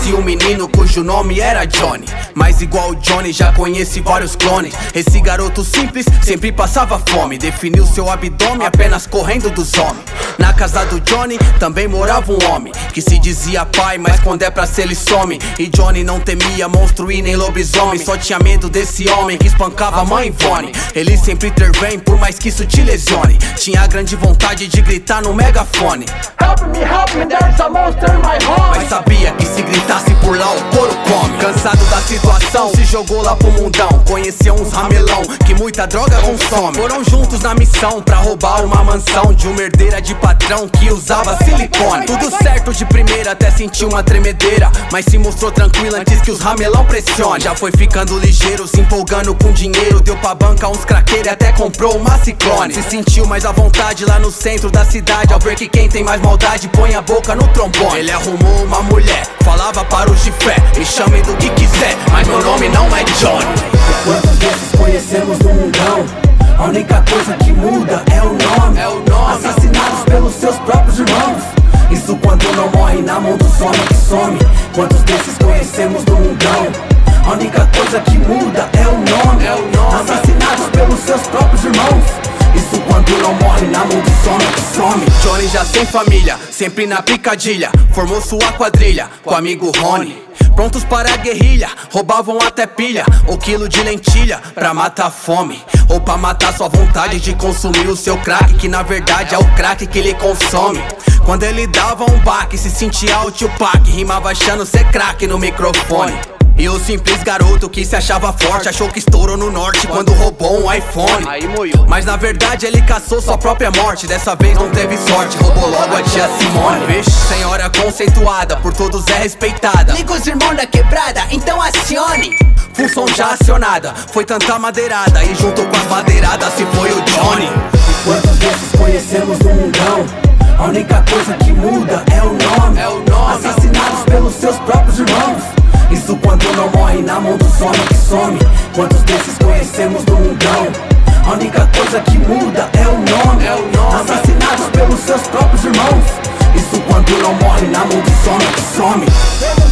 Conheci um menino cujo nome era Johnny, mas igual o Johnny já conheci vários clones. Esse garoto simples sempre passava fome, definiu seu abdômen apenas correndo dos homens. Na casa do Johnny também morava um homem que se dizia pai, mas quando é pra ser ele some. E Johnny não temia monstro e nem lobisomem, só tinha medo desse homem que espancava a mãe Ivone. Ele sempre intervém por mais que isso te lesione, tinha a grande vontade de gritar no megafone: help me, there's a monster in my home. Mas sabia que se gritasse por lá o couro come. Cansado da situação, se jogou lá pro mundão, conheceu uns ramelão que muita droga consome. Foram juntos na missão pra roubar uma mansão de uma herdeira de patrão que usava silicone. Tudo certo de primeira até sentiu uma tremedeira, mas se mostrou tranquilo antes que os ramelão pressionem. Já foi ficando ligeiro, se empolgando com dinheiro, deu pra banca uns craqueiros e até comprou uma Ciclone. Se sentiu mais à vontade lá no centro da cidade, ao ver que quem tem mais maldade põe a boca no trombone. Ele arrumou uma mulher, falava para os de fé: me chamem do que quiser, mas meu nome não é Johnny. Quantos desses conhecemos no mundão? A única coisa que muda é o nome. Assassinados pelos seus próprios irmãos, isso quando não morre na mão do some que some. Quantos desses conhecemos no mundão? A única coisa que muda é o nome. Assassinados pelos seus próprios irmãos, isso quando não morre na mão do some que some. Johnny já sem família, sempre na picadilha, formou sua quadrilha com o amigo Rony. Prontos para a guerrilha, roubavam até pilha ou quilo de lentilha pra matar a fome, ou pra matar sua vontade de consumir o seu crack, que na verdade é o crack que ele consome. Quando ele dava um baque, se sentia o Tupac, rimava achando ser crack no microfone. E o simples garoto que se achava forte achou que estourou no norte quando roubou um iPhone. Mas na verdade ele caçou sua própria morte, dessa vez não teve sorte, roubou logo a tia Simone. Vixe, senhora conceituada, por todos é respeitada. Liga os irmãos da quebrada, então acione. Função já acionada, foi tanta madeirada, e junto com as madeiradas se foi o Johnny. Quantos desses conhecemos no mundão? A única coisa que muda é o nome. Assassinados pelos seus próprios irmãos, isso quando não morre na mão do some que some. Quantos desses conhecemos no mundão? A única coisa que muda é o nome. Assassinados pelos seus próprios irmãos, isso quando não morre na mão do some que some.